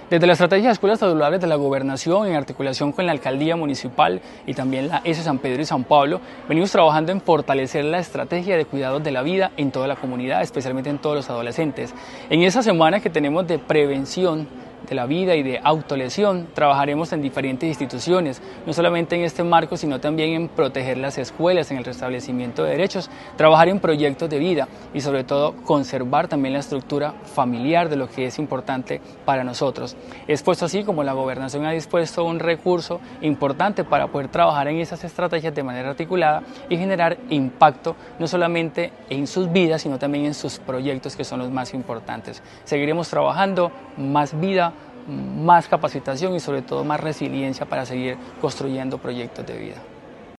Desde la Estrategia de Escuelas Saludables de la Gobernación, en articulación con la Alcaldía Municipal y también la ESE San Pedro y San Pablo, venimos trabajando en fortalecer la estrategia de cuidados de la vida en toda la comunidad, especialmente en todos los adolescentes. En esa semana que tenemos de prevención de la vida y de autolesión, trabajaremos en diferentes instituciones, no solamente en este marco, sino también en proteger las escuelas, en el restablecimiento de derechos, trabajar en proyectos de vida y sobre todo conservar también la estructura familiar de lo que es importante para nosotros. Es puesto así como la Gobernación ha dispuesto un recurso importante para poder trabajar en esas estrategias de manera articulada y generar impacto no solamente en sus vidas, sino también en sus proyectos, que son los más importantes. Seguiremos trabajando más vida, más capacitación y sobre todo más resiliencia para seguir construyendo proyectos de vida.